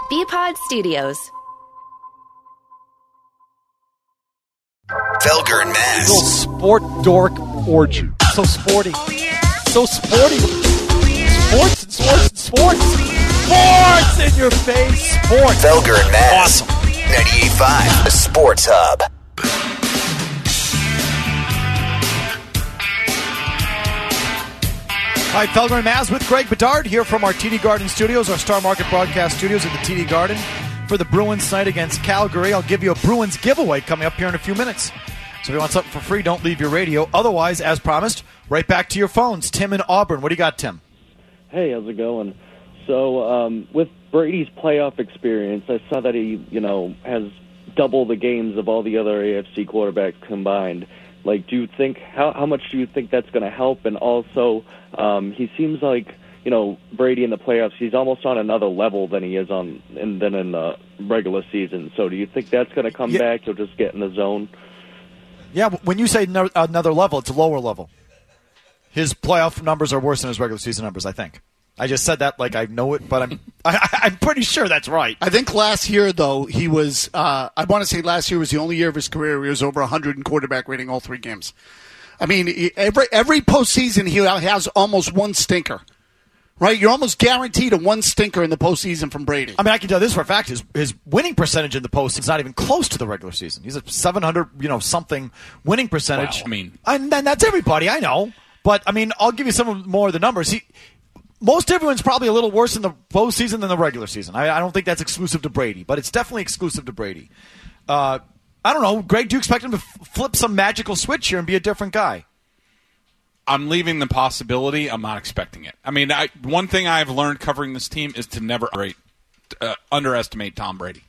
BPod Studios. Felger and Mazz. Little sport dork orgy. So sporty. Oh, yeah. So sporty. Sports and sports and sports. Sports in your face. Sports. Felger and Mazz. Awesome. 98.5, the Sports Hub. All right, Felger and Mazz with Greg Bedard here from our TD Garden Studios, our Star Market Broadcast Studios at the TD Garden for the Bruins night against Calgary. I'll give you a Bruins giveaway coming up here in a few minutes. So if you want something for free, don't leave your radio. Otherwise, as promised, right back to your phones. Tim in Auburn. What do you got, Tim? Hey, how's it going? So with Brady's playoff experience, I saw that he, has double the games of all the other AFC quarterbacks combined. Like, do you think how much do you think that's going to help? And also, he seems like Brady in the playoffs, he's almost on another level than he is in the regular season. So, do you think that's going to come back? He'll just get in the zone. Yeah, when you say another level, it's a lower level. His playoff numbers are worse than his regular season numbers, I think. I just said that like I know it, but I'm pretty sure that's right. I think last year, though, he was I want to say last year was the only year of his career where he was over 100 in quarterback rating all three games. I mean, every postseason he has almost one stinker. Right? You're almost guaranteed a one stinker in the postseason from Brady. I mean, I can tell this for a fact. His winning percentage in the postseason is not even close to the regular season. He's a 700, something winning percentage. Wow. And that's everybody, I know. But, I mean, I'll give you some more of the numbers. Most everyone's probably a little worse in the postseason than the regular season. I don't think that's exclusive to Brady, but it's definitely exclusive to Brady. I don't know. Greg, do you expect him to flip some magical switch here and be a different guy? I'm leaving the possibility. I'm not expecting it. I mean, one thing I've learned covering this team is to never underestimate Tom Brady.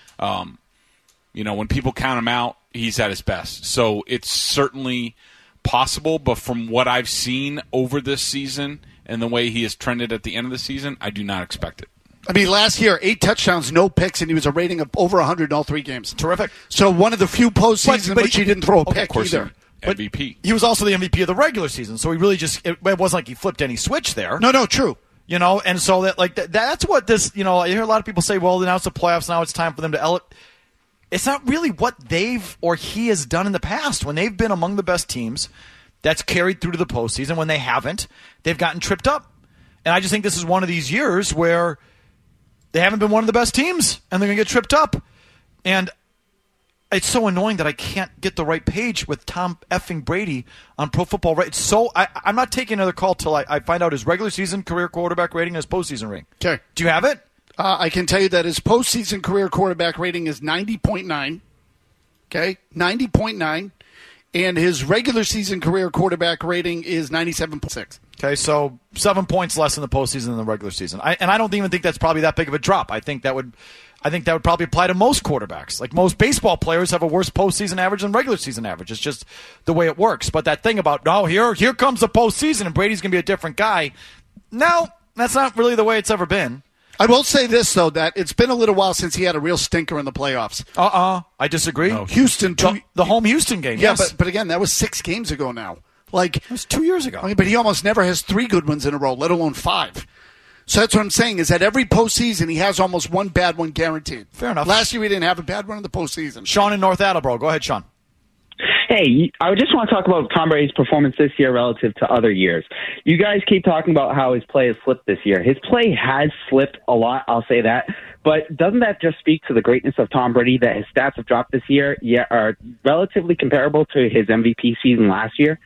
When people count him out, he's at his best. So it's certainly possible, but from what I've seen over this season and the way he has trended at the end of the season, I do not expect it. I mean, last year, 8 touchdowns, no picks, and he was a rating of over 100 in all three games. Terrific. So one of the few postseasons in which he didn't throw a pick either. MVP. He was also the MVP of the regular season, so he really it wasn't like he flipped any switch there. No, true. And so that's what this, I hear a lot of people say, well, now it's the playoffs, now it's time for them to elevate. It's not really what they've or he has done in the past. When they've been among the best teams, that's carried through to the postseason. When they haven't, they've gotten tripped up. And I just think this is one of these years where they haven't been one of the best teams, and they're going to get tripped up. And it's so annoying that I can't get the right page with Tom effing Brady on Pro Football. Right? So I'm not taking another call till I find out his regular season career quarterback rating and his postseason rating. Okay. Do you have it? I can tell you that his postseason career quarterback rating is 90.9. Okay, 90.9. And his regular season career quarterback rating is 97.6. Okay, so 7 points less in the postseason than the regular season. I don't even think that's probably that big of a drop. I think that would probably apply to most quarterbacks. Like most baseball players have a worse postseason average than regular season average. It's just the way it works. But that thing about, here comes the postseason and Brady's going to be a different guy. No, that's not really the way it's ever been. I will say this, though, that it's been a little while since he had a real stinker in the playoffs. I disagree. No. Houston. The home Houston game, yeah, yes. But again, that was 6 games ago now. It was 2 years ago. I mean, but he almost never has 3 good ones in a row, let alone 5. So that's what I'm saying, is that every postseason he has almost one bad one guaranteed. Fair enough. Last year he didn't have a bad one in the postseason. Sean in North Attleboro. Go ahead, Sean. Hey, I just want to talk about Tom Brady's performance this year relative to other years. You guys keep talking about how his play has slipped this year. His play has slipped a lot, I'll say that. But doesn't that just speak to the greatness of Tom Brady, that his stats have dropped this year, yet are relatively comparable to his MVP season last year?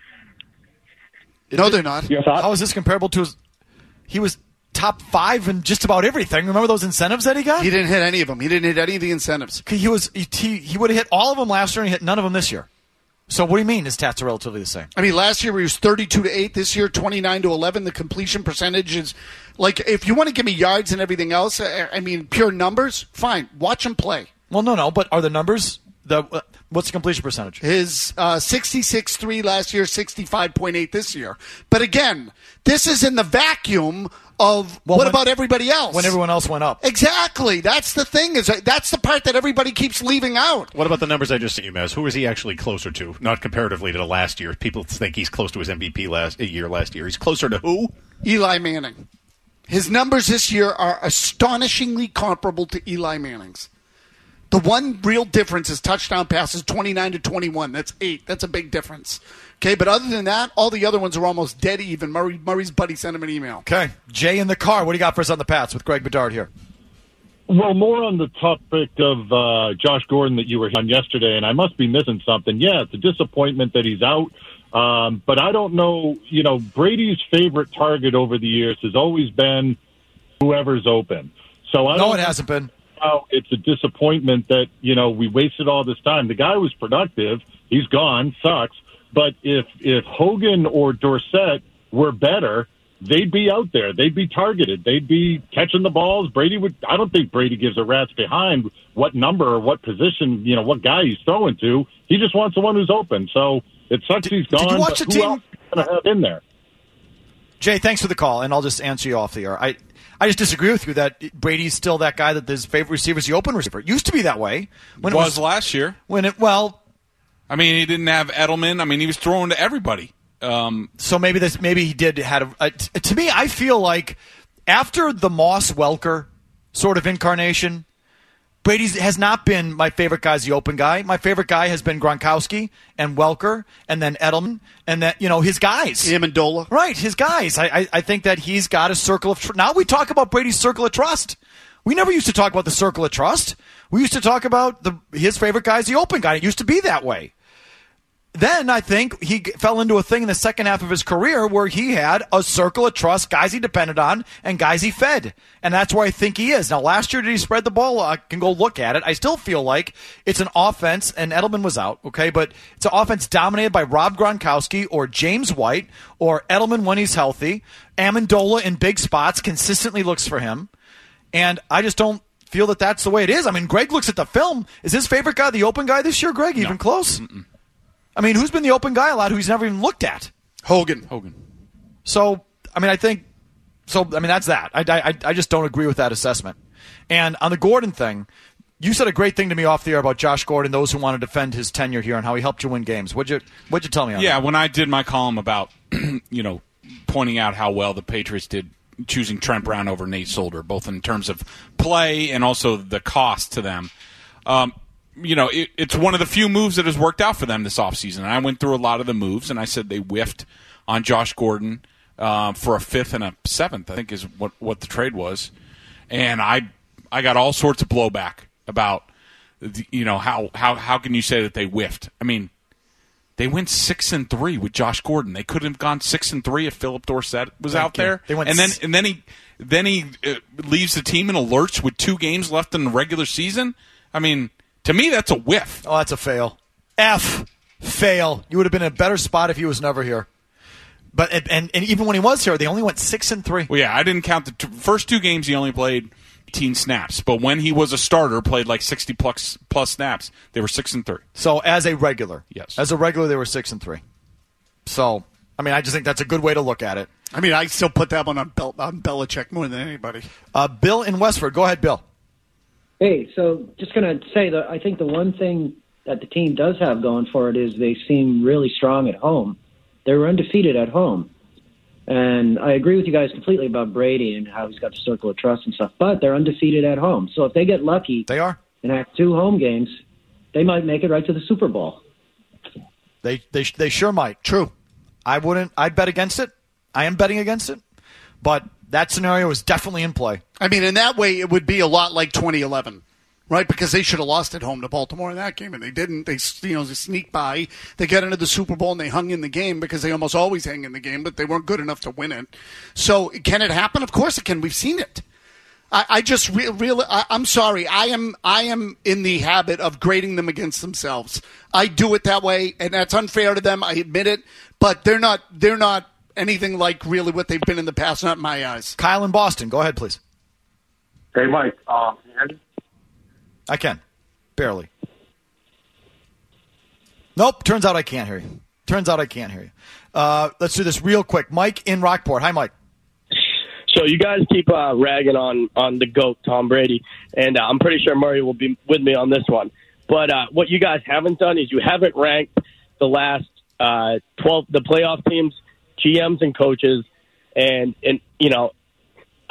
No, they're not. Your thoughts? How is this comparable to his... He was top 5 in just about everything. Remember those incentives that he got? He didn't hit any of them. He didn't hit any of the incentives. He would have hit all of them last year and he hit none of them this year. So what do you mean his stats are relatively the same? I mean, last year he was 32-8. This year, 29-11. The completion percentage is like, if you want to give me yards and everything else, I mean, pure numbers, fine. Watch him play. Well, no. But are the numbers what's the completion percentage? His 66.3 last year, 65.8 this year. But again, this is in the vacuum of what about everybody else? When everyone else went up. Exactly. That's the thing. That's the part that everybody keeps leaving out. What about the numbers I just sent you, Maz? Who is he actually closer to? Not comparatively to last year. People think he's close to his MVP last year. He's closer to who? Eli Manning. His numbers this year are astonishingly comparable to Eli Manning's. The one real difference is touchdown passes 29-21. That's 8. That's a big difference. Okay, but other than that, all the other ones are almost dead even. Murray's buddy sent him an email. Okay. Jay in the car. What do you got for us on the Pats with Greg Bedard here? Well, more on the topic of Josh Gordon that you were on yesterday, and I must be missing something. Yeah, it's a disappointment that he's out. But I don't know, Brady's favorite target over the years has always been whoever's open. So I don't it hasn't been. It's a disappointment that, we wasted all this time. The guy was productive. He's gone. Sucks. But if Hogan or Dorsett were better, they'd be out there. They'd be targeted. They'd be catching the balls. I don't think Brady gives a rat's behind what number or what position, what guy he's throwing to. He just wants the one who's open. So it sucks he's gone. Did you watch the team? Who else is going to have in there? Jay, thanks for the call, and I'll just answer you off the air. I just disagree with you that Brady's still that guy that his favorite receiver is the open receiver. It used to be that way. When it was last year. He didn't have Edelman. He was throwing to everybody. So maybe he did to me, I feel like after the Moss Welker sort of incarnation, Brady has not been my favorite guy as the open guy. My favorite guy has been Gronkowski and Welker and then Edelman and that, his guys. Amendola. Right, his guys. I think that he's got a circle of now we talk about Brady's circle of trust. We never used to talk about the circle of trust. We used to talk about his favorite guy is the open guy. It used to be that way. Then I think he fell into a thing in the second half of his career where he had a circle of trust, guys he depended on, and guys he fed. And that's where I think he is. Now, last year, did he spread the ball? I can go look at it. I still feel like it's an offense, and Edelman was out, okay? But it's an offense dominated by Rob Gronkowski or James White or Edelman when he's healthy. Amendola in big spots consistently looks for him. And I just don't feel that that's the way it is. Greg looks at the film. Is his favorite guy the open guy this year, Greg? Even close? Mm-mm. Who's been the open guy a lot who he's never even looked at? Hogan. So, I think, that's that. I just don't agree with that assessment. And on the Gordon thing, you said a great thing to me off the air about Josh Gordon, those who want to defend his tenure here and how he helped you win games. What'd you tell me on that? Yeah, when I did my column about, pointing out how well the Patriots did choosing Trent Brown over Nate Solder, both in terms of play and also the cost to them, it's one of the few moves that has worked out for them this offseason. And I went through a lot of the moves, and I said they whiffed on Josh Gordon for a 5th and a 7th, I think is what the trade was. And I got all sorts of blowback about, how can you say that they whiffed? They went 6-3 with Josh Gordon. They couldn't have gone 6-3 if Philip Dorsett was out there. They went then he leaves the team in a lurch with 2 games left in the regular season. To me, that's a whiff. Oh, that's a fail. Fail. You would have been in a better spot if he was never here. But and even when he was here, they only went 6-3. Well, yeah, I didn't count the first 2 games. He only played 18 snaps. But when he was a starter, played like 60 plus snaps. They were 6-3. So as a regular, yes, as a regular, they were 6-3. So I just think that's a good way to look at it. I still put that one on Belichick more than anybody. Bill in Westford, go ahead, Bill. Hey, so just going to say that I think the one thing that the team does have going for it is they seem really strong at home. They were undefeated at home. And I agree with you guys completely about Brady and how he's got the circle of trust and stuff, but they're undefeated at home. So if they get lucky they are and have 2 home games, they might make it right to the Super Bowl. They sure might. True. I'd bet against it. I am betting against it. But that scenario is definitely in play. In that way, it would be a lot like 2011, right? Because they should have lost at home to Baltimore in that game, and they didn't. They sneaked by. They got into the Super Bowl, and they hung in the game because they almost always hang in the game, but they weren't good enough to win it. So can it happen? Of course it can. We've seen it. I'm sorry. I am in the habit of grading them against themselves. I do it that way, and that's unfair to them. I admit it, but they're not anything like really what they've been in the past, not in my eyes. Kyle in Boston, go ahead, please. Hey, Mike. I can. Barely. Nope, turns out I can't hear you. Let's do this real quick. Mike in Rockport. Hi, Mike. So you guys keep ragging on the GOAT, Tom Brady, and I'm pretty sure Murray will be with me on this one. But what you guys haven't done is you haven't ranked the last 12, the playoff teams, GMs and coaches, and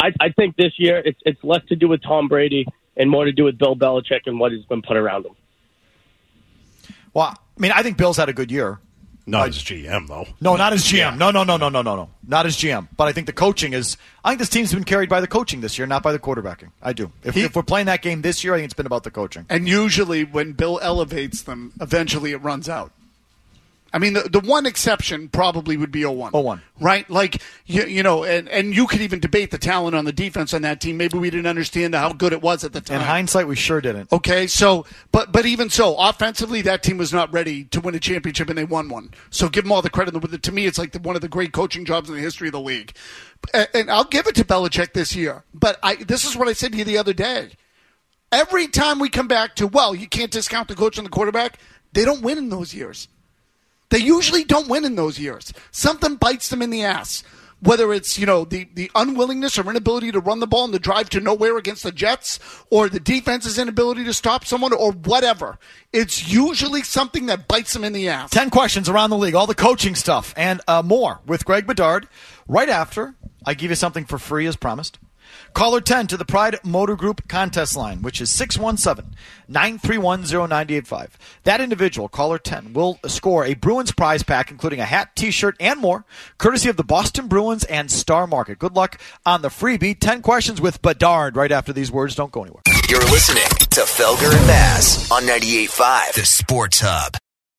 I think this year it's less to do with Tom Brady and more to do with Bill Belichick and what has been put around him. Well, I mean, I think Bill's had a good year. Not as GM, though. No, not as GM. No. Not as GM. But I think the coaching is – I think this team's been carried by the coaching this year, not by the quarterbacking. I do. If we're playing that game this year, I think it's been about the coaching. And usually when Bill elevates them, eventually it runs out. I mean, the one exception probably would be 0-1. 0-1. Right? Like, you know, and you could even debate the talent on the defense on that team. Maybe we didn't understand how good it was at the time. In hindsight, we sure didn't. Okay, so, but even so, offensively, that team was not ready to win a championship, and they won one. So give them all the credit. To me, it's like one of the great coaching jobs in the history of the league. And I'll give it to Belichick this year. But this is what I said to you the other day. Every time we come back to, well, you can't discount the coach and the quarterback, they don't win in those years. They usually don't win in those years. Something bites them in the ass. Whether it's, you know, the unwillingness or inability to run the ball and the drive to nowhere against the Jets, or the defense's inability to stop someone, or whatever. It's usually something that bites them in the ass. 10 questions around the league, all the coaching stuff, and more with Greg Bedard. Right after, I give you something for free as promised. Caller 10 to the Pride Motor Group contest line, which is 617-931-0985. That individual, caller 10, will score a Bruins prize pack, including a hat, T-shirt, and more, courtesy of the Boston Bruins and Star Market. Good luck on the freebie. 10 questions with Bedard right after these words. Don't go anywhere. You're listening to Felger and Bass on 98.5, the Sports Hub.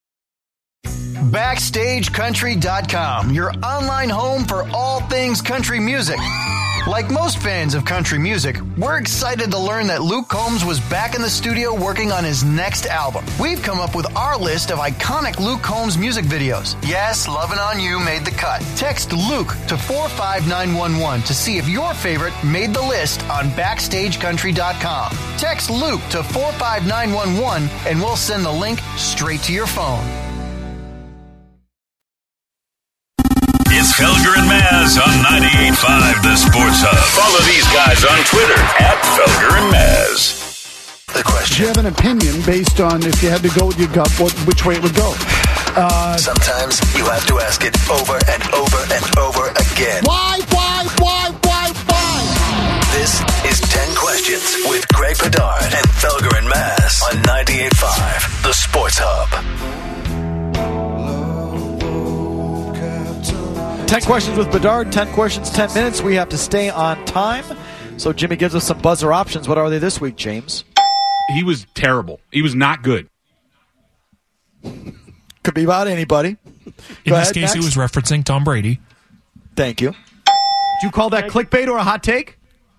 BackstageCountry.com, your online home for all things country music. Like most fans of country music, we're excited to learn that Luke Combs was back in the studio working on his next album. We've come up with our list of iconic Luke Combs music videos. Yes, Lovin' On You made the cut. Text Luke to 45911 to see if your favorite made the list on BackstageCountry.com. Text Luke to 45911 and we'll send the link straight to your phone. It's Felger and Maz on 98.5 The Sports Hub. Follow these guys on Twitter @Felger and Maz. The question. Do you have an opinion based on if you had to go with your gut, which way it would go? Sometimes you have to ask it over and over and over again. Why? This is 10 Questions with Greg Bedard and Felger and Maz on 98.5 The Sports Hub. 10 questions with Bedard, 10 questions, 10 minutes. We have to stay on time. So Jimmy gives us some buzzer options. What are they this week, James? He was terrible. He was not good. Could be about anybody. In this case, he was referencing Tom Brady. Thank you. Do you call that clickbait or a hot take?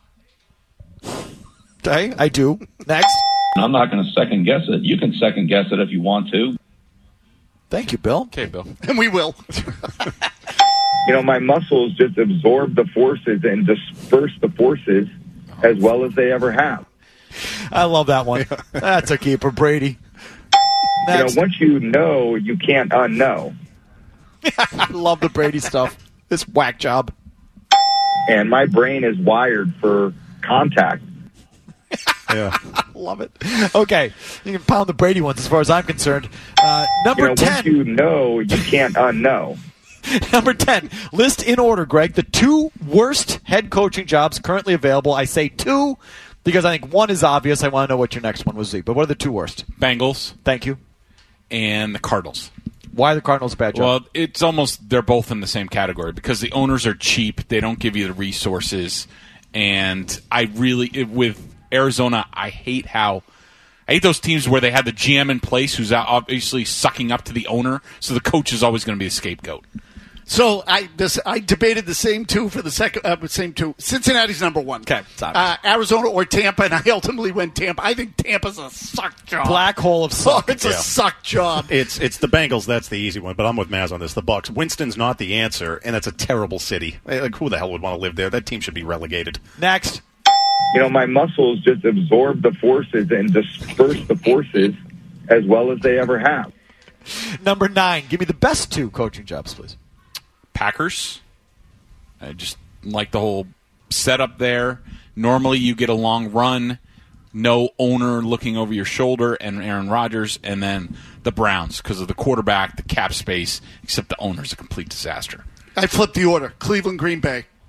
Okay, I do. Next. I'm not going to second guess it. You can second guess it if you want to. Thank you, Bill. Okay, Bill. And we will. You know, my muscles just absorb the forces and disperse the forces as well as they ever have. I love that one. That's a keeper, Brady. Next. You know, once you know, you can't unknow. I love the Brady stuff. This whack job. And my brain is wired for contact. Yeah. Love it. Okay. You can pound the Brady ones as far as I'm concerned. Number 10. Once you know, you can't unknow. Number 10. List in order, Greg, the 2 worst head coaching jobs currently available. I say 2 because I think 1 is obvious. I want to know what your next one was, Zeke. But what are the 2 worst? Bengals. Thank you. And the Cardinals. Why are the Cardinals a bad job? Well, it's almost, they're both in the same category because the owners are cheap. They don't give you the resources. And with Arizona, I hate those teams where they have the GM in place who's obviously sucking up to the owner, so the coach is always going to be a scapegoat. So I debated the same 2 for the same 2. Cincinnati's number 1. Okay, Arizona or Tampa, and I ultimately went Tampa. I think Tampa's a suck job. Black hole of suck. Oh, it's a suck job. It's the Bengals. That's the easy one, but I'm with Maz on this. The Bucs. Winston's not the answer, and it's a terrible city. Like, who the hell would want to live there? That team should be relegated. Next. You know, my muscles just absorb the forces and disperse the forces as well as they ever have. Number 9. Give me the best 2 coaching jobs, please. Packers. I just like the whole setup there. Normally you get a long run, no owner looking over your shoulder, and Aaron Rodgers, and then the Browns because of the quarterback, the cap space, except the owner's a complete disaster. I flipped the order. Cleveland, Green Bay.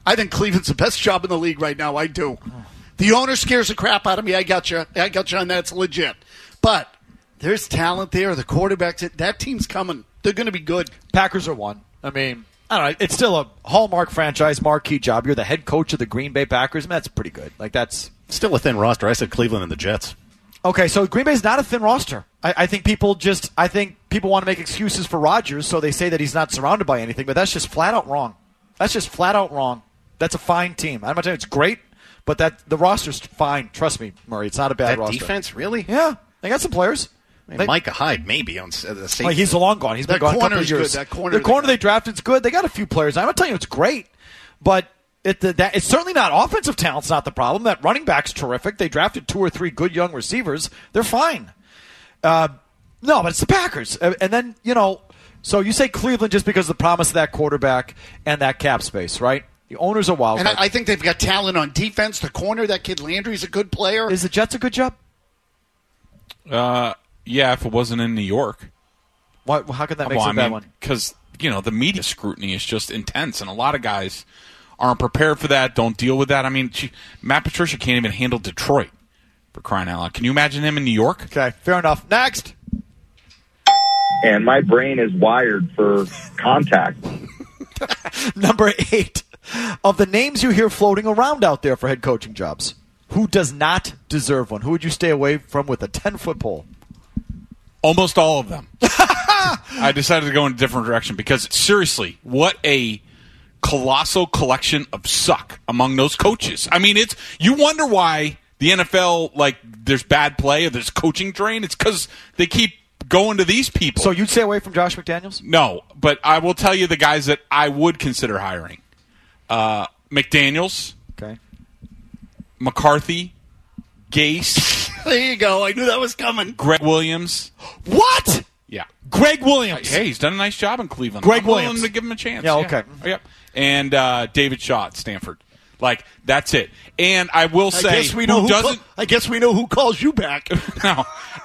I think Cleveland's the best job in the league right now. I do. The owner scares the crap out of me. I got you on that. It's legit. But there's talent there. The quarterback, that team's coming. They're going to be good. Packers are one. I mean, I don't know. It's still a hallmark franchise, marquee job. You're the head coach of the Green Bay Packers. I mean, that's pretty good. Like, that's still a thin roster. I said Cleveland and the Jets. Okay, so Green Bay's not a thin roster. I think people want to make excuses for Rodgers, so they say that he's not surrounded by anything, but that's just flat out wrong. That's just flat out wrong. That's a fine team. I'm not telling you it's great, but the roster's fine. Trust me, Murray. It's not a bad roster. Defense, really? Yeah. They got some players. Micah Hyde, maybe, on the safety. Well, he's long gone. He's been gone a couple of years. That corner the corner they drafted is good. They got a few players. I'm not telling you it's great, but it's certainly not offensive talent's not the problem. That running back's terrific. They drafted 2 or 3 good young receivers. They're fine. No, but it's the Packers. And then, so you say Cleveland just because of the promise of that quarterback and that cap space, right? The owners are wild. And I think they've got talent on defense. The corner, that kid Landry's a good player. Is the Jets a good job? Yeah, if it wasn't in New York. How could that make it a bad one? Because, the media scrutiny is just intense, and a lot of guys aren't prepared for that, don't deal with that. I mean, Matt Patricia can't even handle Detroit, for crying out loud. Can you imagine him in New York? Okay, fair enough. Next. And my brain is wired for contact. Number 8. Of the names you hear floating around out there for head coaching jobs, who does not deserve one? Who would you stay away from with a 10-foot pole? Almost all of them. I decided to go in a different direction because, seriously, what a colossal collection of suck among those coaches. I mean, you wonder why the NFL, there's bad play or there's coaching drain. It's because they keep going to these people. So you'd stay away from Josh McDaniels? No, but I will tell you the guys that I would consider hiring. McDaniels. Okay. McCarthy. Gase. There you go. I knew that was coming. Greg Williams. What? Yeah. Greg Williams. Hey, he's done a nice job in Cleveland. Greg I'm willing Williams. to give him a chance. Yeah, okay. Yep. And David Shaw at Stanford. That's it. And I will say, I guess we know who calls you back. No.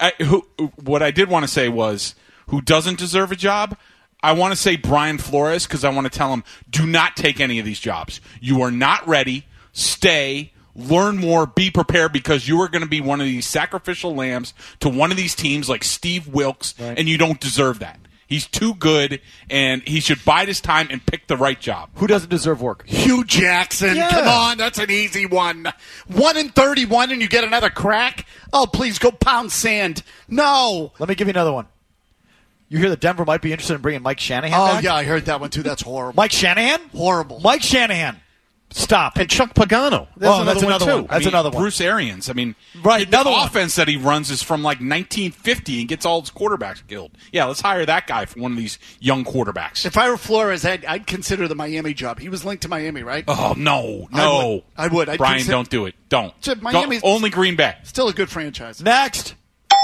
What I did want to say was, who doesn't deserve a job? I want to say Brian Flores because I want to tell him, do not take any of these jobs. You are not ready. Stay. Learn more. Be prepared because you are going to be one of these sacrificial lambs to one of these teams like Steve Wilkes, right. And you don't deserve that. He's too good, and he should bide his time and pick the right job. Who doesn't deserve work? Hugh Jackson. Yeah. Come on, that's an easy one. 1-31 and you get another crack? Oh, please go pound sand. No. Let me give you another one. You hear that Denver might be interested in bringing Mike Shanahan back? Oh, yeah, I heard that one, too. That's horrible. Mike Shanahan? Horrible. Mike Shanahan. Stop. And Chuck Pagano. That's another one. That's another one. Bruce Arians. I mean, right, the offense that he runs is from 1950 and gets all his quarterbacks killed. Yeah, let's hire that guy for one of these young quarterbacks. If I were Flores, I'd consider the Miami job. He was linked to Miami, right? Oh, no. I would. Brian, don't do it. Don't. Miami's only Green Bay. Still a good franchise. Next.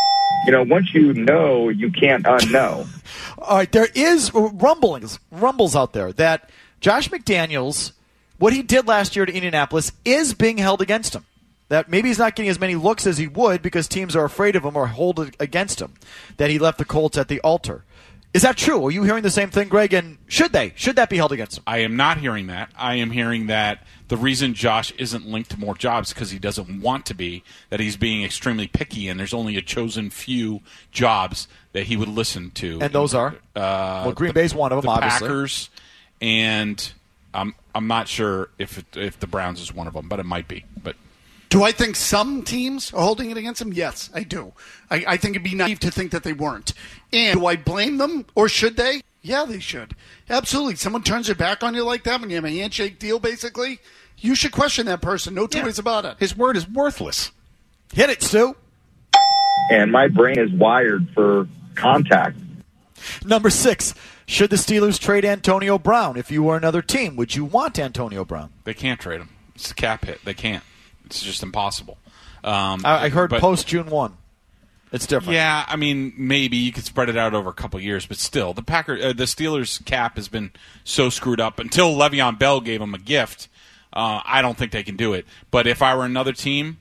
Once you know, you can't unknow. All right, there is rumbles out there that Josh McDaniels, what he did last year to Indianapolis, is being held against him. That maybe he's not getting as many looks as he would because teams are afraid of him or hold it against him. That he left the Colts at the altar. Is that true? Are you hearing the same thing, Greg? And should that be held against him? I am not hearing that. I am hearing that the reason Josh isn't linked to more jobs because he doesn't want to be, that he's being extremely picky, and there's only a chosen few jobs that he would listen to. And those are? Green Bay's one of them, obviously. Packers, and I'm not sure if the Browns is one of them, but it might be. But do I think some teams are holding it against him? Yes, I do. I think it'd be naive to think that they weren't. And do I blame them, or should they? Yeah, they should. Absolutely. Someone turns their back on you like that when you have a handshake deal, basically, you should question that person. No two ways about it. His word is worthless. Hit it, Stu. And my brain is wired for contact. Number 6. Should the Steelers trade Antonio Brown? If you were another team, would you want Antonio Brown? They can't trade him. It's a cap hit. They can't. It's just impossible. I heard post-June 1. It's different. Yeah, I mean, maybe you could spread it out over a couple of years, but still, the Steelers' cap has been so screwed up. Until Le'Veon Bell gave them a gift, I don't think they can do it. But if I were another team,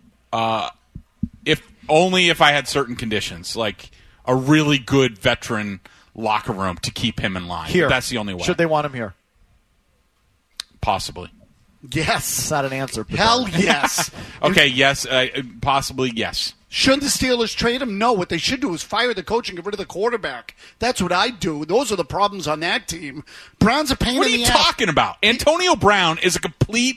if I had certain conditions, like a really good veteran locker room to keep him in line. Here. That's the only way. Should they want him here? Possibly. Yes. It's not an answer. Hell yes. Okay, yes. Possibly yes. Shouldn't the Steelers trade him? No. What they should do is fire the coach and get rid of the quarterback. That's what I'd do. Those are the problems on that team. Brown's a pain What in are the you ass. talking about? Antonio Brown is a complete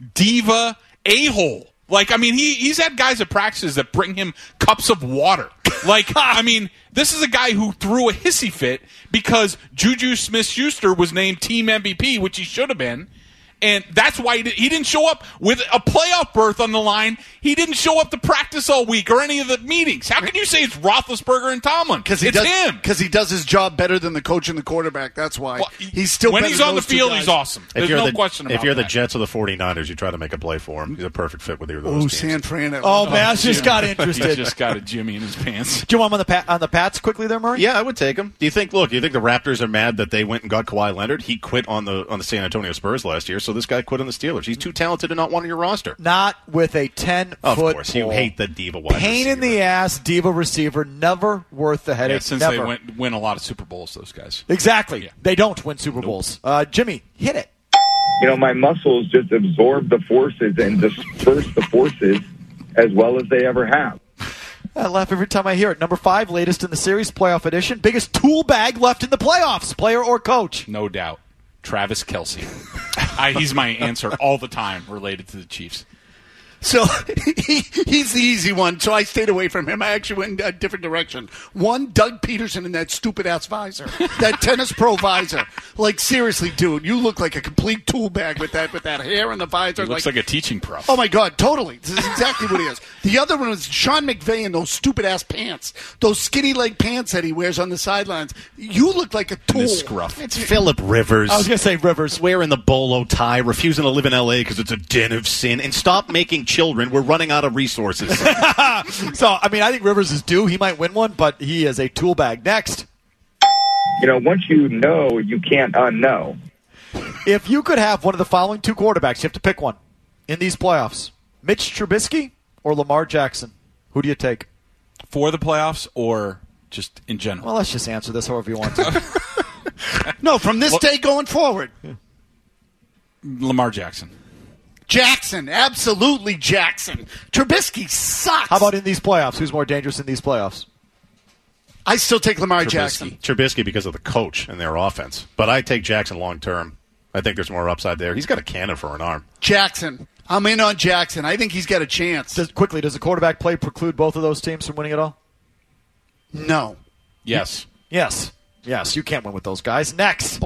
diva a-hole. Like, I mean, he's had guys at practices that bring him cups of water. Like, I mean, this is a guy who threw a hissy fit because Juju Smith-Schuster was named team MVP, which he should have been. And that's why he didn't show up with a playoff berth on the line. He didn't show up to practice all week or any of the meetings. How can you say it's Roethlisberger and Tomlin? It's him. Because he does his job better than the coach and the quarterback. That's why. Well, he's still when better he's than on the those two field, guys. he's awesome. There's no question about If you're the that. Jets or the 49ers, you try to make a play for him. He's a perfect fit with either of those Oh, teams. San Fran. Oh, Mass just got interested. He just got a Jimmy in his pants. Do you want him on the Pats quickly there, Murray? Yeah, I would take him. Do you think the Raptors are mad that they went and got Kawhi Leonard? He quit on the San Antonio Spurs last year, so this guy quit on the Steelers. He's too talented to not want on your roster. Not with a 10-foot Of course, you pole. hate the diva wide Pain in the ass, diva receiver, never worth the headache. Yeah, since never. they win a lot of Super Bowls, those guys. Exactly. They don't win Super Bowls. Jimmy, hit it. My muscles just absorb the forces and disperse the forces as well as they ever have. I laugh every time I hear it. Number 5, latest in the series, playoff edition. Biggest tool bag left in the playoffs, player or coach. No doubt. Travis Kelce. He's my answer all the time related to the Chiefs. So he's the easy one, so I stayed away from him. I actually went in a different direction. One, Doug Peterson in that stupid-ass visor, that Tennis Pro visor. Like, seriously, dude, you look like a complete tool bag with that hair and the visor. He looks like a teaching pro. Oh, my God, totally. This is exactly what he is. The other one was Sean McVay in those stupid-ass pants, those skinny-leg pants that he wears on the sidelines. You look like a tool. His scruff. It's Phillip Rivers. I was going to say Rivers. Wearing the bolo tie, refusing to live in L.A. because it's a den of sin, and stop making children. We're running out of resources. So, I think Rivers is due. He might win one, but he is a tool bag. Next. Once you know, you can't unknow. If you could have one of the following 2 quarterbacks, you have to pick one in these playoffs. Mitch Trubisky or Lamar Jackson? Who do you take? For the playoffs or just in general? Well, let's just answer this however you want to. No, from this day going forward. Lamar Jackson. Jackson, absolutely Jackson. Trubisky sucks. How about in these playoffs? Who's more dangerous in these playoffs? I still take Lamar Jackson. Trubisky because of the coach and their offense. But I take Jackson long term. I think there's more upside there. He's got a cannon for an arm. Jackson. I'm in on Jackson. I think he's got a chance. Does the quarterback play preclude both of those teams from winning it all? No. Yes. Yes. Yes, you can't win with those guys. Next.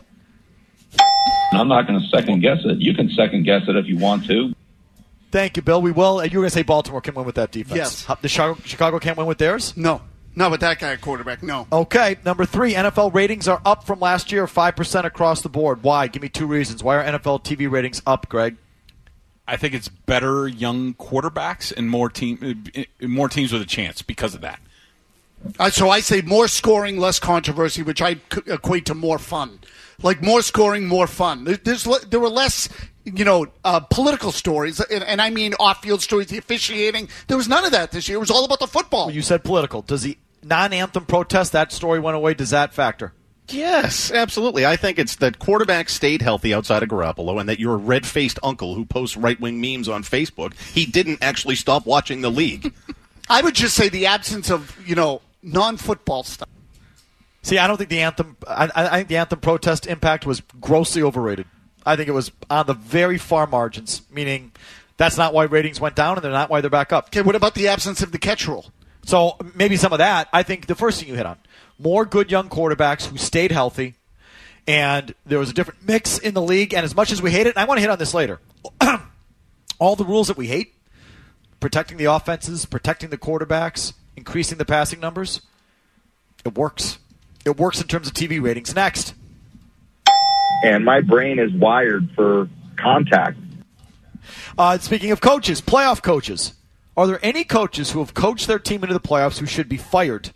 I'm not going to second guess it. You can second guess it if you want to. Thank you, Bill. We will. You were going to say Baltimore can win with that defense. Yes. The Chicago can't win with theirs? No. Not with that guy at quarterback, no. Okay, number 3, NFL ratings are up from last year, 5% across the board. Why? Give me 2 reasons. Why are NFL TV ratings up, Greg? I think it's better young quarterbacks and more teams with a chance because of that. So I say more scoring, less controversy, which I equate to more fun. Like more scoring, more fun. There were less, political stories, and I mean off-field stories, the officiating. There was none of that this year. It was all about the football. Well, you said political. Does the non-anthem protest, that story went away? Does that factor? Yes, absolutely. I think it's that quarterback stayed healthy outside of Garoppolo and that your red-faced uncle who posts right-wing memes on Facebook, he didn't actually stop watching the league. I would just say the absence of, non-football stuff. See, I don't think the anthem. I think the anthem protest impact was grossly overrated. I think it was on the very far margins, meaning that's not why ratings went down, and they're not why they're back up. Okay, what about the absence of the catch rule? So maybe some of that. I think the first thing you hit on, more good young quarterbacks who stayed healthy, and there was a different mix in the league. And as much as we hate it, and I want to hit on this later, all the rules that we hate, protecting the offenses, protecting the quarterbacks, increasing the passing numbers, it works. It works in terms of TV ratings. Next. And my brain is wired for contact. Speaking of coaches, playoff coaches. Are there any coaches who have coached their team into the playoffs who should be fired?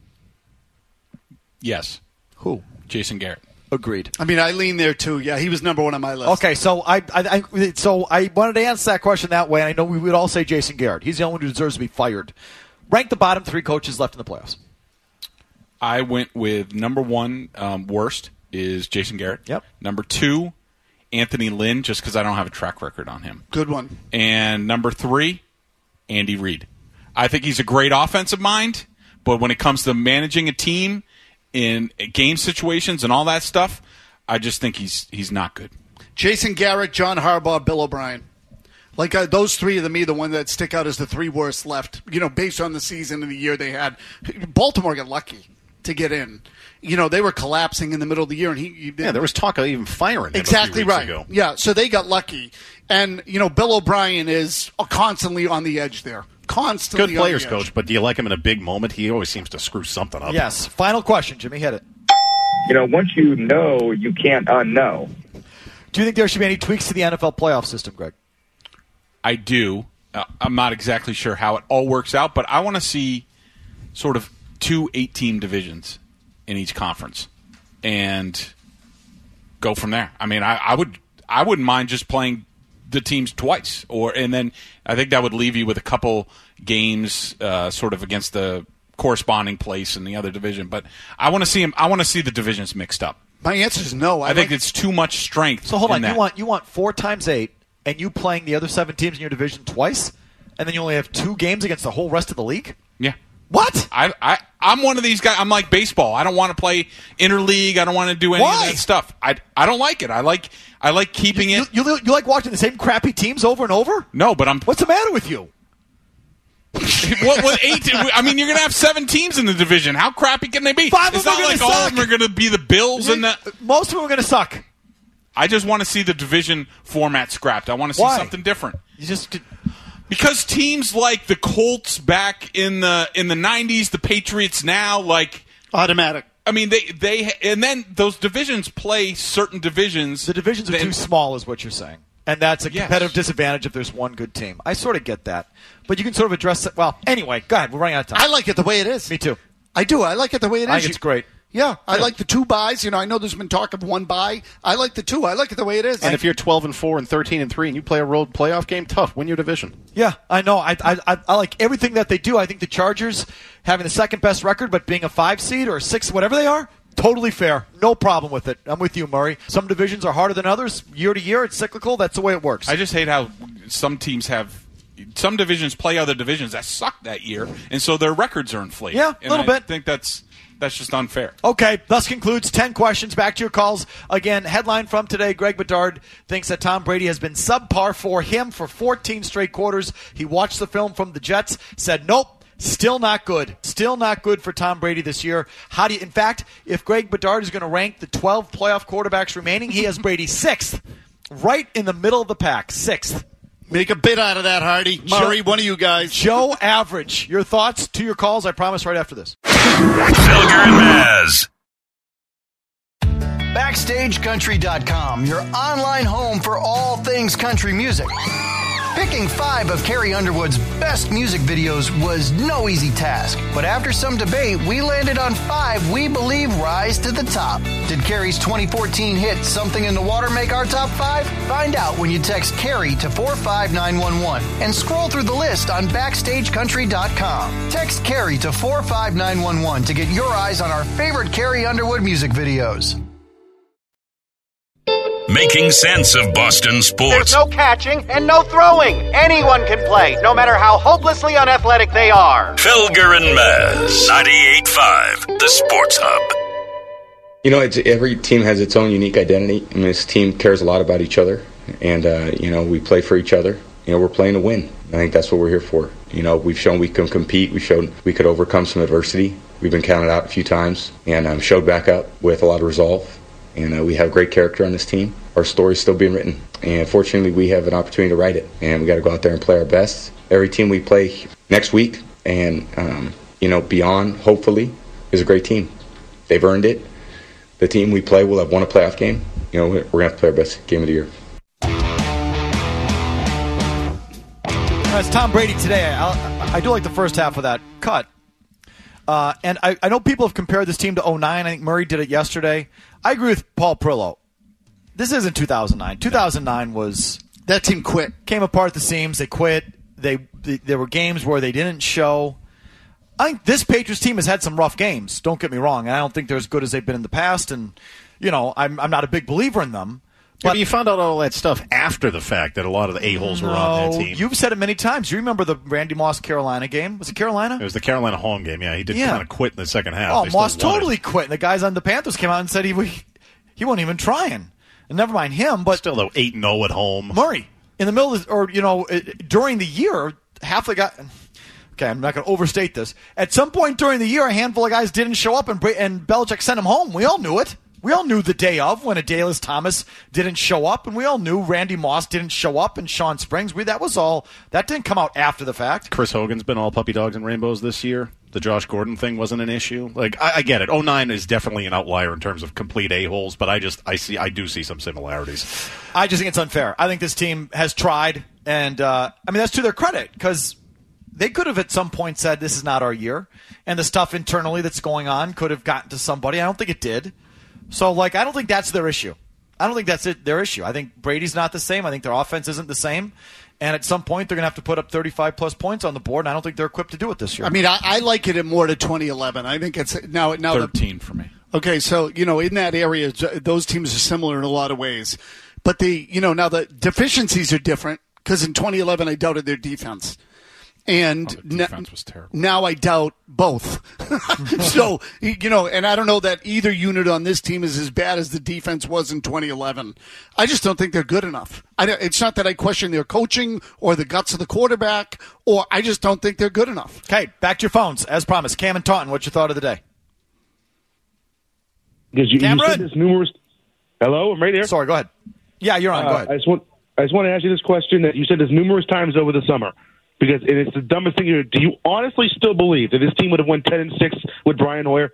Yes. Who? Jason Garrett. Agreed. I mean, I lean there too. Yeah, he was number 1 on my list. Okay, so I wanted to answer that question that way. I know we would all say Jason Garrett. He's the only one who deserves to be fired. Rank the bottom 3 coaches left in the playoffs. I went with number 1, worst, is Jason Garrett. Yep. Number 2 Anthony Lynn, just because I don't have a track record on him. Good one. And number 3, Andy Reid. I think he's a great offensive mind, but when it comes to managing a team in game situations and all that stuff, I just think he's not good. Jason Garrett, John Harbaugh, Bill O'Brien. Like those three are the one that stick out as the 3 worst left, based on the season and the year they had. Baltimore got lucky to get in. They were collapsing in the middle of the year. And there was talk of even firing him exactly a few weeks right. ago. Yeah, so they got lucky. And, Bill O'Brien is constantly on the edge there. Constantly good players, on the edge. coach, but do you like him in a big moment? He always seems to screw something up. Yes. Final question, Jimmy. Hit it. Once you know, you can't unknow. Do you think there should be any tweaks to the NFL playoff system, Greg? I do. I'm not exactly sure how it all works out, but I want to see sort of 2 8-team divisions in each conference and go from there. I mean, I wouldn't mind just playing the teams twice, and then I think that would leave you with a couple games sort of against the corresponding place in the other division. But I want to see the divisions mixed up. My answer is no. I think it's too much strength. So hold on, that. you want 4 times 8, and you playing the other 7 teams in your division twice, and then you only have 2 games against the whole rest of the league? Yeah. What? I'm one of these guys. I'm like baseball. I don't want to play interleague. I don't want to do any of that stuff. I don't like it. I like keeping it. You like watching the same crappy teams over and over? No, but What's the matter with you? What 8? I mean, you're going to have 7 teams in the division. How crappy can they be? 5 it's of them not are like gonna all suck. of them are going to be the Bills and the. Most of them are going to suck. I just want to see the division format scrapped. I want to see something different. Because teams like the Colts back in the 90s, the Patriots now, like automatic. I mean, they and then those divisions play certain divisions. The divisions are too small, is what you're saying. And that's a competitive disadvantage if there's one good team. I sort of get that. But you can sort of address it. Well, anyway, go ahead. We're running out of time. I like it the way it is. Me too. I do. I like it the way it is. I think it's great. Yeah, I like the 2 buys. I know there's been talk of 1 buy. I like the 2. I like it the way it is. And if you're 12-4 and 13-3 and you play a road playoff game, tough. Win your division. Yeah, I know. I like everything that they do. I think the Chargers having the second best record, but being a 5 seed or a 6, whatever they are, totally fair. No problem with it. I'm with you, Murray. Some divisions are harder than others. Year to year, it's cyclical. That's the way it works. I just hate how some divisions play other divisions that suck that year, and so their records are inflated. Yeah, a little bit. I think that's just unfair. Okay, thus concludes 10 questions. Back to your calls. Again, headline from today, Greg Bedard thinks that Tom Brady has been subpar for him for 14 straight quarters. He watched the film from the Jets, said, nope, still not good. Still not good for Tom Brady this year. In fact, if Greg Bedard is going to rank the 12 playoff quarterbacks remaining, he has Brady 6th, right in the middle of the pack, 6th. Make a bit out of that, Hardy. Murray, one of you guys. Joe Average. Your thoughts to your calls, I promise, right after this. Felger and Maz. BackstageCountry.com, your online home for all things country music. Picking 5 of Carrie Underwood's best music videos was no easy task. But after some debate, we landed on 5 we believe rise to the top. Did Carrie's 2014 hit Something in the Water make our top 5? Find out when you text Carrie to 45911 and scroll through the list on BackstageCountry.com. Text Carrie to 45911 to get your eyes on our favorite Carrie Underwood music videos. Making sense of Boston sports. There's no catching and no throwing. Anyone can play, no matter how hopelessly unathletic they are. Felger and Maz, 98.5, the Sports Hub. Every team has its own unique identity, and this team cares a lot about each other. And, we play for each other. We're playing to win. I think that's what we're here for. We've shown we can compete. We've shown we could overcome some adversity. We've been counted out a few times and showed back up with a lot of resolve. And we have great character on this team. Our story's still being written. And fortunately, we have an opportunity to write it. And we got to go out there and play our best. Every team we play next week and, beyond, hopefully, is a great team. They've earned it. The team we play will have won a playoff game. We're going to have to play our best game of the year. That's Tom Brady today. I do like the first half of that cut. And I know people have compared this team to 2009. I think Murray did it yesterday. I agree with Paul Prillo. This isn't 2009. 2009 was... That team quit. Came apart at the seams. They quit. There were games where they didn't show. I think this Patriots team has had some rough games. Don't get me wrong. I don't think they're as good as they've been in the past. And, I'm not a big believer in them. But you found out all that stuff after the fact that a lot of the a-holes were on that team. You've said it many times. You remember the Randy Moss Carolina game? Was it Carolina? It was the Carolina home game, yeah. He did kind of quit in the second half. Oh, Moss totally quit. And the guys on the Panthers came out and said he wasn't even trying. And never mind him, but still, though, 8-0 at home. Murray, in the middle of during the year, half the guys. Okay, I'm not going to overstate this. At some point during the year, a handful of guys didn't show up, and Belichick sent them home. We all knew it. We all knew the day of when Adalius Thomas didn't show up, and we all knew Randy Moss didn't show up, and Sean Springs. That didn't come out after the fact. Chris Hogan's been all puppy dogs and rainbows this year. The Josh Gordon thing wasn't an issue. Like, I get it. 09 is definitely an outlier in terms of complete a-holes, but I do see some similarities. I just think it's unfair. I think this team has tried, and that's to their credit, because they could have at some point said this is not our year, and the stuff internally that's going on could have gotten to somebody. I don't think it did. So, I don't think that's their issue. I don't think that's their issue. I think Brady's not the same. I think their offense isn't the same. And at some point, they're going to have to put up 35-plus points on the board, and I don't think they're equipped to do it this year. I mean, I like it more to 2011. I think it's now 13 for me. Okay, so, in that area, those teams are similar in a lot of ways. But now the deficiencies are different, because in 2011, I doubted their defense. And the defense was terrible. Now I doubt both. So, and I don't know that either unit on this team is as bad as the defense was in 2011. I just don't think they're good enough. It's not that I question their coaching or the guts of the quarterback, or I just don't think they're good enough. Okay, back to your phones. As promised, Cam and Taunton, what's your thought of the day? Because you said this numerous... Hello, I'm right here. Sorry, go ahead. Yeah, you're on. Go ahead. I just want to ask you this question that you said this numerous times over the summer. Because it's the dumbest thing. Do you honestly still believe that this team would have won 10-6 with Brian Hoyer?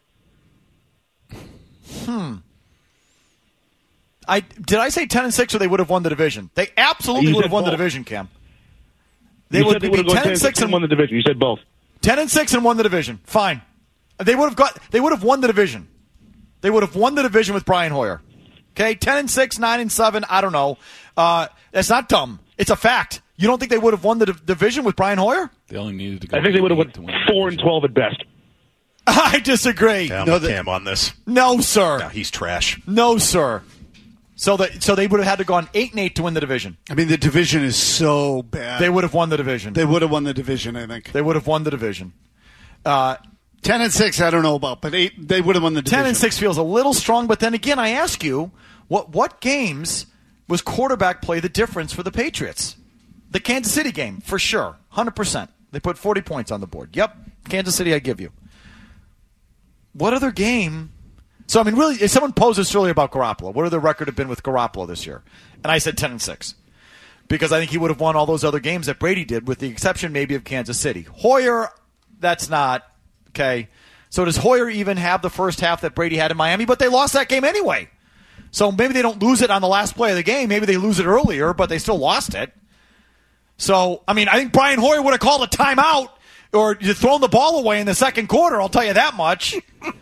Did I say 10-6 or they would have won the division? They absolutely would have won the division, Cam. They would have gone 10-6 and won the division. You said both. 10-6 and won the division. Fine. They would have won the division. They would have won the division with Brian Hoyer. Okay, 10-6, 9-7. I don't know. That's not dumb. It's a fact. You don't think they would have won the division with Brian Hoyer? They only needed to go. I think they would have won 4-12 at best. I disagree. Yeah, I'm with Cam on this. No, sir. No, he's trash. No, sir. So they would have had to gone 8-8 to win the division. I mean, the division is so bad. They would have won the division. They would have won the division, I think. They would have won the division. 10-6, I don't know about, but 8, they would have won the division. 10-6 feels a little strong, but then again, I ask you, what games was quarterback play the difference for the Patriots? The Kansas City game, for sure, 100%. They put 40 points on the board. Yep, Kansas City, I give you. What other game? So, I mean, really, if someone posed this earlier about Garoppolo, what would the record have been with Garoppolo this year? And I said 10-6. Because I think he would have won all those other games that Brady did, with the exception maybe of Kansas City. Hoyer, that's not. Okay. So does Hoyer even have the first half that Brady had in Miami? But they lost that game anyway. So maybe they don't lose it on the last play of the game. Maybe they lose it earlier, but they still lost it. So, I mean, I think Brian Hoyer would have called a timeout or thrown the ball away in the second quarter, I'll tell you that much.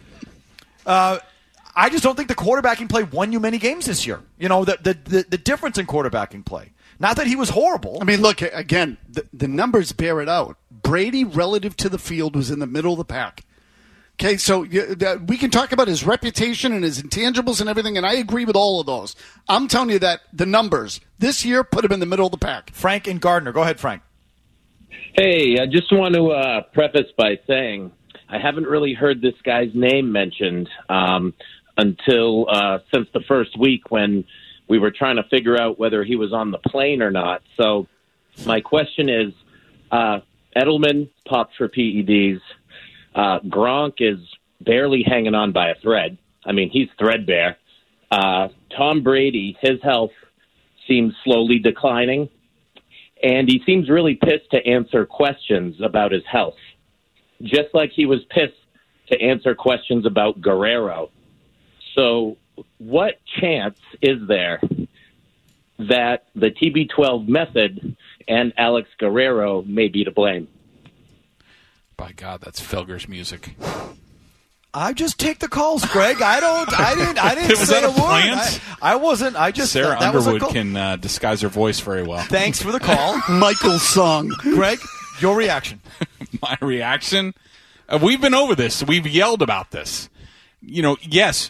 I just don't think the quarterbacking play won you many games this year. The difference in quarterbacking play. Not that he was horrible. I mean, look, again, the numbers bear it out. Brady, relative to the field, was in the middle of the pack. Okay, so we can talk about his reputation and his intangibles and everything, and I agree with all of those. I'm telling you that the numbers this year put him in the middle of the pack. Frank and Gardner. Go ahead, Frank. Hey, I just want to preface by saying I haven't really heard this guy's name mentioned until since the first week when we were trying to figure out whether he was on the plane or not. So my question is, Edelman popped for PEDs. Gronk is barely hanging on by a thread. I mean, he's threadbare. Tom Brady, his health seems slowly declining, and he seems really pissed to answer questions about his health, just like he was pissed to answer questions about Guerrero. So what chance is there that the TB12 method and Alex Guerrero may be to blame? By God, that's Felger's music. I just take the calls, Greg. I didn't say a word. I wasn't. I just Sarah Underwood can disguise her voice very well. Thanks for the call. Michael's song. Greg, your reaction. My reaction? We've been over this. We've yelled about this. Yes,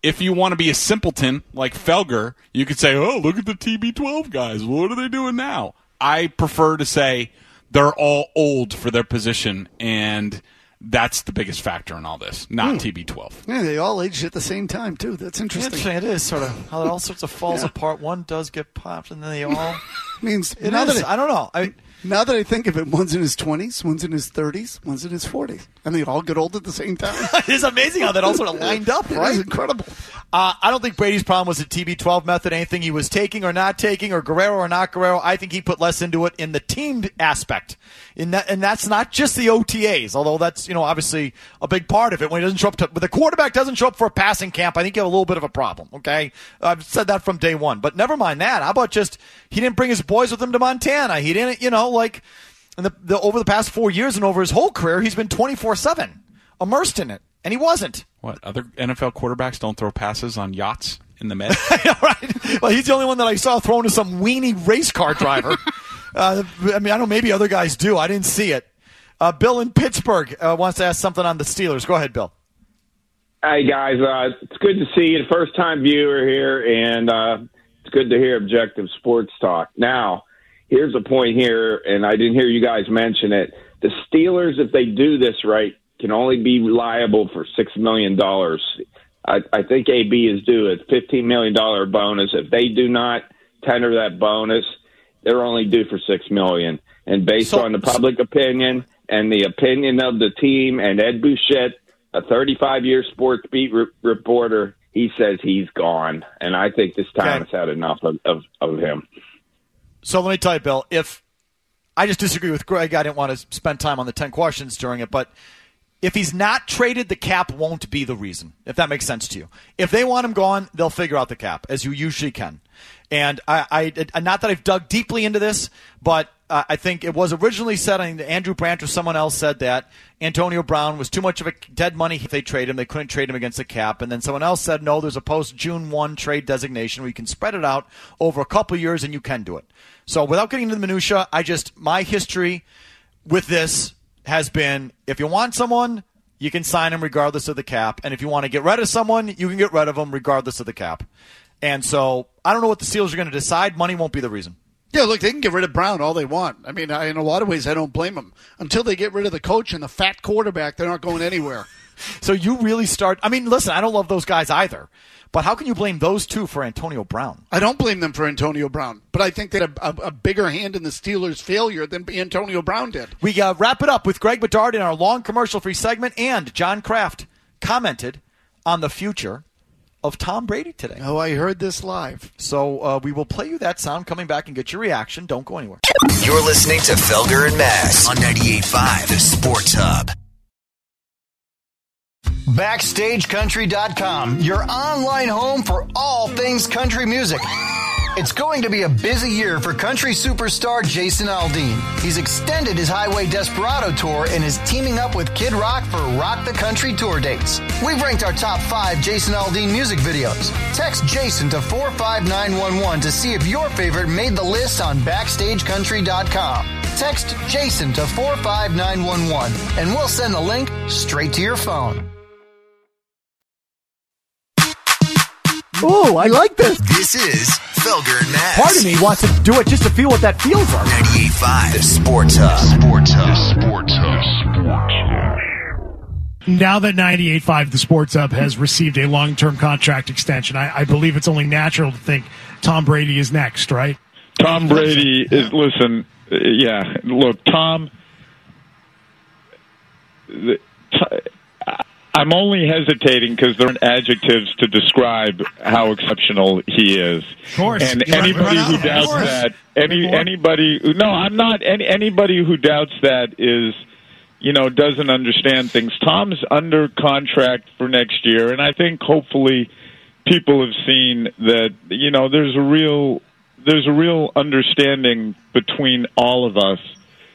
if you want to be a simpleton like Felger, you could say, oh, look at the TB12 guys. What are they doing now? I prefer to say they're all old for their position, and that's the biggest factor in all this, not TB12. Yeah, they all aged at the same time, too. That's interesting. It is sort of how it all sorts of falls apart. One does get popped, and then they all... means I don't know. Now that I think of it, one's in his 20s, one's in his 30s, one's in his 40s. And they all get old at the same time. It's amazing how that all sort of lined up, right? It's incredible. I don't think Brady's problem was the TB12 method, anything he was taking or not taking, or Guerrero or not Guerrero. I think he put less into it in the team aspect. And that's not just the OTAs, although that's, obviously a big part of it. When he doesn't show up when the quarterback doesn't show up for a passing camp, I think you have a little bit of a problem, okay? I've said that from day one. But never mind that. How about just he didn't bring his boys with him to Montana? He didn't, in over the past 4 years and over his whole career, he's been 24/7 immersed in it, and he wasn't. What, other NFL quarterbacks don't throw passes on yachts in the Med? Right. Well, he's the only one that I saw thrown to some weenie race car driver. I don't know, maybe other guys do. I didn't see it. Bill in Pittsburgh wants to ask something on the Steelers. Go ahead, Bill. Hey, guys. It's good to see you. First-time viewer here, and it's good to hear objective sports talk. Now, here's a point here, and I didn't hear you guys mention it. The Steelers, if they do this right, can only be liable for $6 million. I think AB is due a $15 million bonus. If they do not tender that bonus, they're only due for $6 million. And based on the public opinion and the opinion of the team and Ed Bouchette, a 35-year sports beat reporter, he says he's gone. And I think this time has had enough of him. So let me tell you, Bill, if I just disagree with Greg, I didn't want to spend time on the 10 questions during it, but if he's not traded, the cap won't be the reason, if that makes sense to you. If they want him gone, they'll figure out the cap, as you usually can. And I not that I've dug deeply into this, but I think it was originally said, I think Andrew Brandt or someone else said that Antonio Brown was too much of a dead money if they trade him. They couldn't trade him against the cap. And then someone else said, no, there's a post-June 1 trade designation where you can spread it out over a couple of years and you can do it. So without getting into the minutia, my history with this has been, if you want someone, you can sign him regardless of the cap. And if you want to get rid of someone, you can get rid of him regardless of the cap. And so I don't know what the Steelers are going to decide. Money won't be the reason. Yeah, look, they can get rid of Brown all they want. I mean, in a lot of ways, I don't blame them. Until they get rid of the coach and the fat quarterback, they're not going anywhere. So you really listen, I don't love those guys either. But how can you blame those two for Antonio Brown? I don't blame them for Antonio Brown, but I think they had a bigger hand in the Steelers' failure than Antonio Brown did. We wrap it up with Greg Bedard in our long commercial-free segment, and John Kraft commented on the future of Tom Brady today. Oh, I heard this live. So we will play you that sound, coming back and get your reaction. Don't go anywhere. You're listening to Felger and Mazz on 98.5 The Sports Hub. BackstageCountry.com, your online home for all things country music. It's going to be a busy year for country superstar Jason Aldean. He's extended his Highway Desperado tour and is teaming up with Kid Rock for Rock the Country tour dates. We've ranked our top 5 Jason Aldean music videos. Text Jason to 45911 to see if your favorite made the list on BackstageCountry.com. Text Jason to 45911 and we'll send the link straight to your phone. Ooh, I like this. This is Felger and Mazz. Part of me wants to do it just to feel what that feels like. 98.5 The Sports Hub. Now that 98.5 The Sports Hub has received a long-term contract extension, I believe it's only natural to think Tom Brady is next, right? Tom Brady is, listen, yeah, look, Tom, I'm only hesitating because there aren't adjectives to describe how exceptional he is. Of course. And anybody who doubts that, anybody who doubts that is, doesn't understand things. Tom's under contract for next year, and I think hopefully people have seen that, there's a real understanding between all of us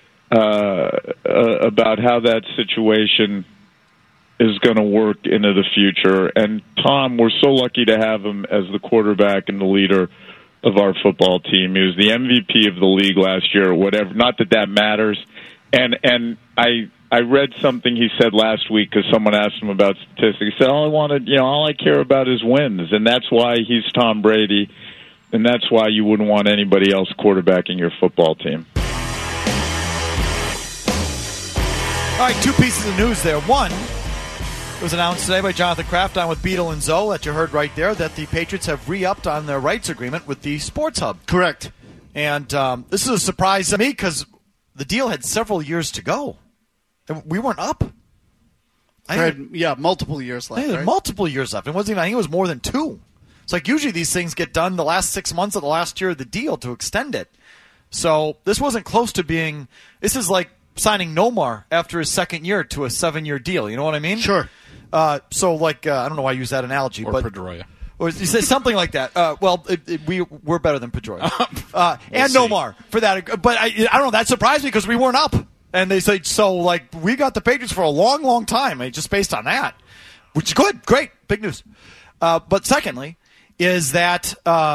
about how that situation is going to work into the future. And Tom, we're so lucky to have him as the quarterback and the leader of our football team. He was the MVP of the league last year, or whatever. Not that matters. And I I read something he said last week because someone asked him about statistics. He said, all I care about is wins, and that's why he's Tom Brady, and that's why you wouldn't want anybody else quarterbacking your football team. All right, two pieces of news there. One, it was announced today by Jonathan Kraft on with Beadle and Zoe that you heard right there that the Patriots have re-upped on their rights agreement with the Sports Hub. Correct. And this is a surprise to me because the deal had several years to go. We weren't up. Multiple years left. Right? Multiple years left. It wasn't even, I think it was more than 2. It's like usually these things get done the last 6 months of the last year of the deal to extend it. So this wasn't close to being. This is like signing Nomar after his second year to a 7-year deal. You know what I mean? Sure. So like I don't know why I use that analogy, or but Pedroia. Or you say something like that. We're better than Pedroia and Nomar for that. But I don't know. That surprised me because we weren't up. And they say, we got the Patriots for a long, long time, just based on that, which is good, great, big news. But secondly, is that,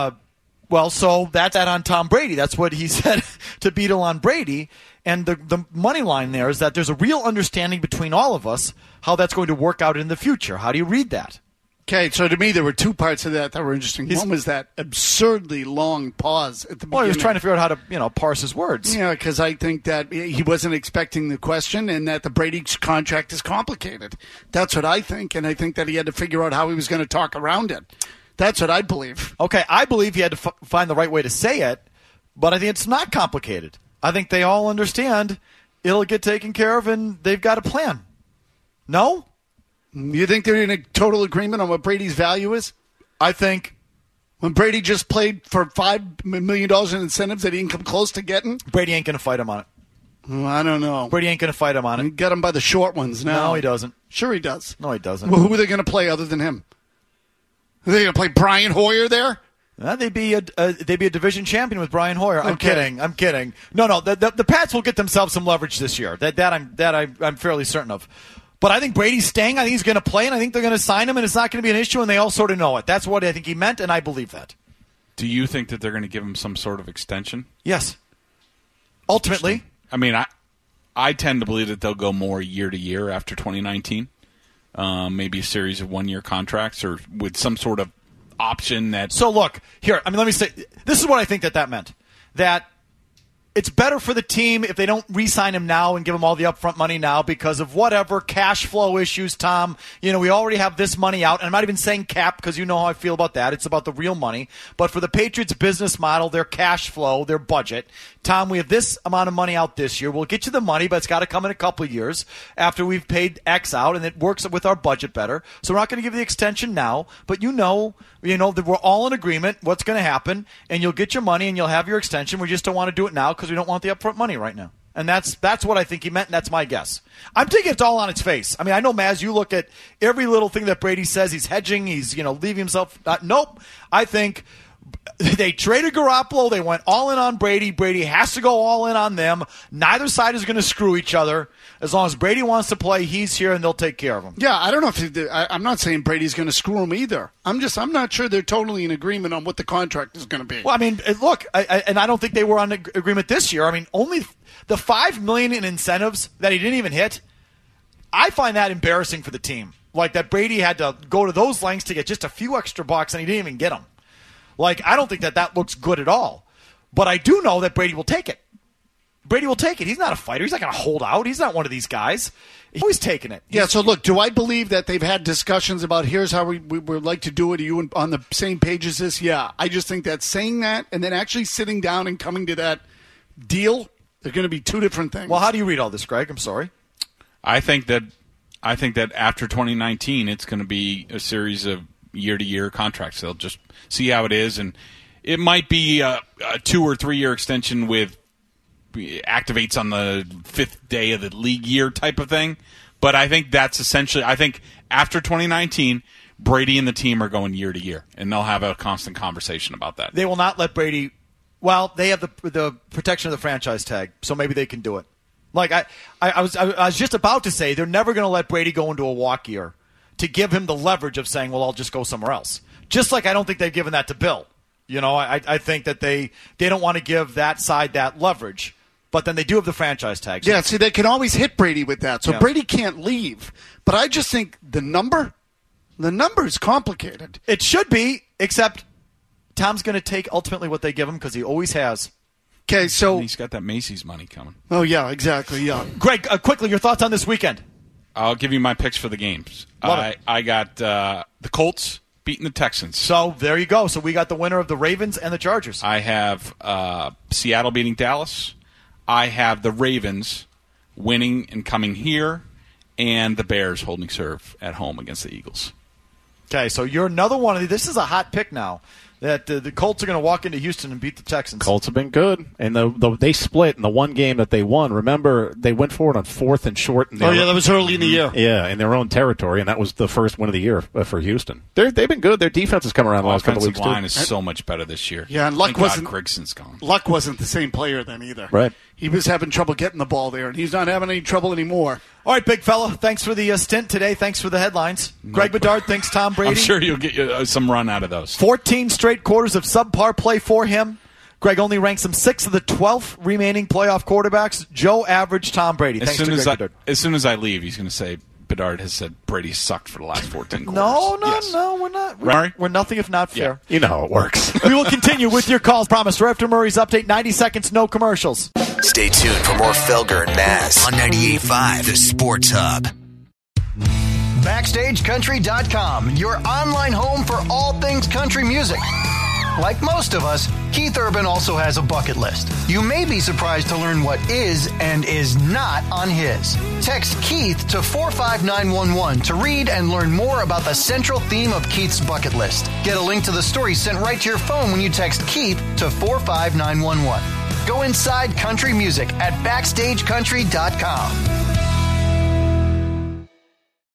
so that's that on Tom Brady. That's what he said to Beadle on Brady. And the money line there is that there's a real understanding between all of us how that's going to work out in the future. How do you read that? Okay, so to me, there were 2 parts of that were interesting. One was that absurdly long pause at the beginning. Well, he was trying to figure out how to, parse his words. Yeah, because I think that he wasn't expecting the question and that the Brady contract is complicated. That's what I think, and I think that he had to figure out how he was going to talk around it. That's what I believe. Okay, I believe he had to find the right way to say it, but I think it's not complicated. I think they all understand it'll get taken care of, and they've got a plan. No? You think they're in a total agreement on what Brady's value is? I think when Brady just played for $5 million in incentives that he didn't come close to getting? Brady ain't going to fight him on it. Well, I don't know. Brady ain't going to fight him on it. He got him by the short ones now. No, he doesn't. Sure he does. No, he doesn't. Well, who are they going to play other than him? Are they going to play Brian Hoyer there? They'd be a division champion with Brian Hoyer. I'm kidding. No. The Pats will get themselves some leverage this year. I'm fairly certain of. But I think Brady's staying. I think he's going to play, and I think they're going to sign him, and it's not going to be an issue, and they all sort of know it. That's what I think he meant, and I believe that. Do you think that they're going to give him some sort of extension? Yes. Ultimately. I mean, I tend to believe that they'll go more year to year after 2019. Maybe a series of 1-year contracts or with some sort of option that... So, look, here, let me say, this is what I think that meant. That it's better for the team if they don't re-sign him now and give him all the upfront money now because of whatever cash flow issues, Tom. We already have this money out. And I'm not even saying cap because you know how I feel about that. It's about the real money. But for the Patriots' business model, their cash flow, their budget, Tom, we have this amount of money out this year. We'll get you the money, but it's got to come in a couple of years after we've paid X out, and it works with our budget better. So we're not going to give the extension now, but you know that we're all in agreement what's going to happen, and you'll get your money and you'll have your extension. We just don't want to do it now because we don't want the upfront money right now. And that's what I think he meant, and that's my guess. I'm taking it all on its face. I mean, I know, Maz, you look at every little thing that Brady says. He's hedging. He's, leaving himself. Nope. I think they traded Garoppolo. They went all in on Brady. Brady has to go all in on them. Neither side is going to screw each other. As long as Brady wants to play, he's here, and they'll take care of him. Yeah, I don't know if I'm not saying Brady's going to screw him either. I'm not sure they're totally in agreement on what the contract is going to be. Well, I mean, look, and I don't think they were on agreement this year. I mean, only the $5 million in incentives that he didn't even hit. I find that embarrassing for the team. Like that Brady had to go to those lengths to get just a few extra bucks, and he didn't even get them. Like, I don't think that looks good at all. But I do know that Brady will take it. Brady will take it. He's not a fighter. He's not going to hold out. He's not one of these guys. He's always taking it. Yeah, so look, do I believe that they've had discussions about here's how we would like to do it? Are you on the same page as this? Yeah. I just think that saying that and then actually sitting down and coming to that deal, they're going to be 2 different things. Well, how do you read all this, Greg? I'm sorry. I think that after 2019, it's going to be a series of year-to-year contracts. They'll just see how it is, and it might be a 2 or 3 year extension with activates on the 5th day of the league year type of thing. But I think that's essentially, I think after 2019, Brady and the team are going year to year, and they'll have a constant conversation about that. They will not let Brady. Well, they have the protection of the franchise tag, so maybe they can do it. Like I was just about to say, they're never going to let Brady go into a walk year to give him the leverage of saying, well, I'll just go somewhere else. Just like I don't think they've given that to Bill. I think that they don't want to give that side that leverage. But then they do have the franchise tag. Yeah, see, they can always hit Brady with that. So Yeah. Brady can't leave. But I just think the number is complicated. It should be, except Tom's going to take ultimately what they give him because he always has. Okay, so he's got that Macy's money coming. Oh, yeah, exactly, yeah. Greg, quickly, your thoughts on this weekend? I'll give you my picks for the games. Love it. I got the Colts beating the Texans. So there you go. So we got the winner of the Ravens and the Chargers. I have Seattle beating Dallas. I have the Ravens winning and coming here, and the Bears holding serve at home against the Eagles. Okay, so you're another one of these. This is a hot pick now. That the Colts are going to walk into Houston and beat the Texans. Colts have been good, and they split in the one game that they won. Remember, they went forward on 4th and short. That was early in the year. Yeah, in their own territory, and that was the first win of the year for Houston. They've been good. Their defense has come around the last couple of weeks. Offensive line too. is so much better this year. Yeah, and Luck Thank God Grigson's gone. Luck wasn't the same player then either. Right. He was having trouble getting the ball there, and he's not having any trouble anymore. All right, big fella. Thanks for the stint today. Thanks for the headlines. Greg Bedard thanks Tom Brady. I'm sure you'll get some run out of those. 14 straight quarters of subpar play for him. Greg only ranks him 6th of the 12 remaining playoff quarterbacks. Joe average Tom Brady. As soon as I leave, he's going to say Bedard has said Brady sucked for the last 14 quarters. No, we're not. We're nothing if not fair. You know how it works. We will continue with your calls. Promise. Right after Murray's update, 90 seconds, no commercials. Stay tuned for more Felger and Maz on 98.5 The Sports Hub. BackstageCountry.com, your online home for all things country music. Like most of us, Keith Urban also has a bucket list. You may be surprised to learn what is and is not on his. Text Keith to 45911 to read and learn more about the central theme of Keith's bucket list. Get a link to the story sent right to your phone when you text Keith to 45911. Go inside country music at BackstageCountry.com.